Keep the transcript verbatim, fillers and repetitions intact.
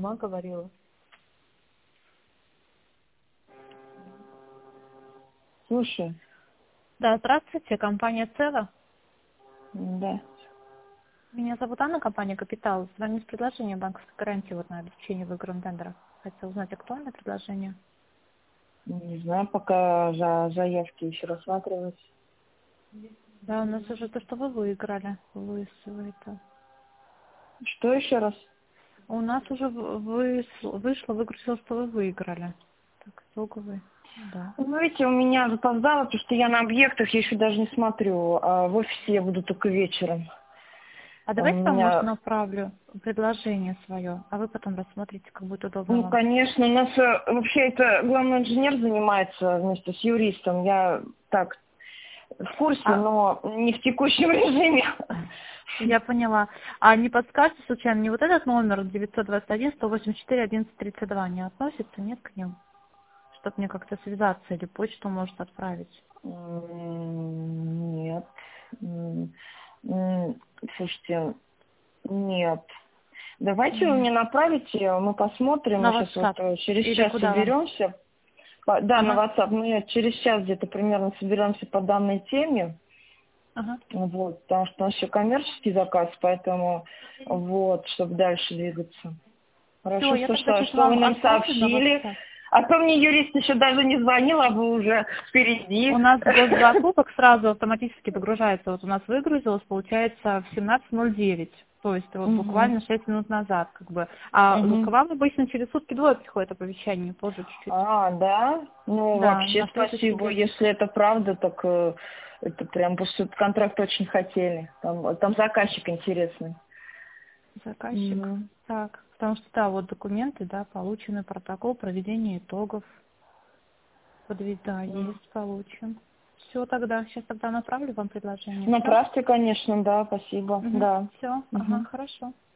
сама говорила. Слушай. Да, здравствуйте, компания Цева. Да. Меня зовут Анна, компания Капитал. С вами с предложением банковской гарантии вот на обеспечение выигранных тендеров. Хотела узнать, актуальное предложение? Не знаю, пока за заявки еще рассматривать. Да, у нас уже то, что вы выиграли. Вы, вы это... Что еще раз? У нас уже вы, вышло, выгрузилось, что вы выиграли. Так, итоговый, да. Ну, видите, у меня запоздало, потому что я на объектах, я еще даже не смотрю, а в офисе я буду только вечером. А Там давайте у вам, может, меня... направлю предложение свое, а вы потом рассмотрите, как будет удобно Ну, вам. конечно, у нас э, вообще это главный инженер занимается вместе с юристом. Я так в курсе, А, но не в текущем режиме. я поняла. А не подскажете, случайно, не вот этот номер девятьсот двадцать один сто восемьдесят четыре одиннадцать тридцать два не относится, нет, к ним? Чтобы мне как-то связаться или почту может отправить. М, Нет. М, м, Слушайте, нет. Давайте вы Мгм. мне направите, мы посмотрим, мы На сейчас вот WhatsApp. э, через Или час куда вам? соберемся. По- Да, на Ага, WhatsApp. Мы через час где-то примерно соберемся по данной теме. ага. Вот, потому что у нас еще коммерческий заказ, поэтому вот, чтобы дальше двигаться. Все, Хорошо, я что, тогда что, сейчас что вы вам нам отправлю на сообщили. WhatsApp. А то мне юрист еще даже не звонил, а вы уже У впереди. нас госзакупок сразу автоматически выгружается. Вот у нас выгрузилось, получается, в семнадцать ноль девять. То есть вот Мгм. буквально шесть минут назад, как бы. А к Мгм. вам обычно через сутки двое приходит оповещение, позже чуть-чуть. А, да? Ну, Да, вообще на следующий спасибо. день. Если это правда, так э, это прям, потому что этот контракт очень хотели. Там, там заказчик интересный. Заказчик. Мгм. Так, потому что, да, вот документы, да, получены, протокол проведения итогов. Подвида Мгм. есть, получен. Все тогда, сейчас тогда направлю вам предложение, все? Направьте, конечно, да, спасибо. Угу. Да. Все, ага, Мгм. хорошо.